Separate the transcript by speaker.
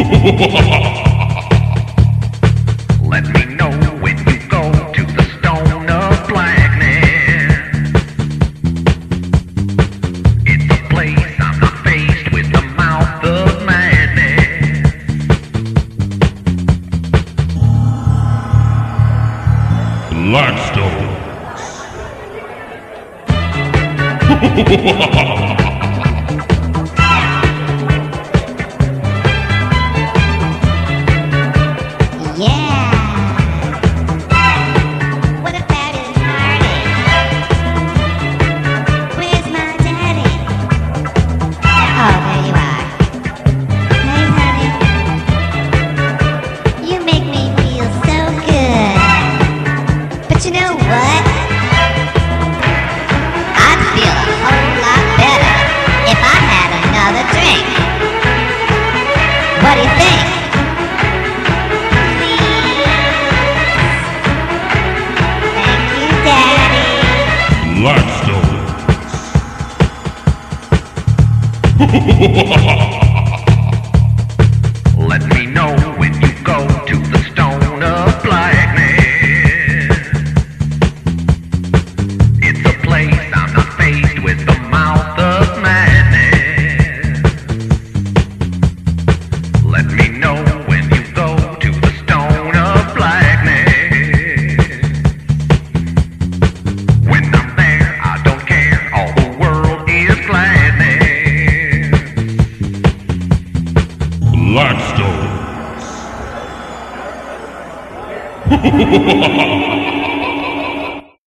Speaker 1: Let me know when you go to the stone of blackness. It's a place I'm not faced with the mouth of madness.
Speaker 2: Blackstone.
Speaker 3: Yeah. What about his party? Where's my daddy? Oh, there you are. Hey, honey. You make me feel so good. But you know what? I'd feel a whole lot better if I had another drink. What do you think?
Speaker 2: Blackstone.
Speaker 1: Let me know when you go to the stone of blackness. It's a place I'm not faced with the mouth of madness. Let me know when you go to the stone of blackness. When I'm there, I don't care, all the world is gladness.
Speaker 2: Blackstone.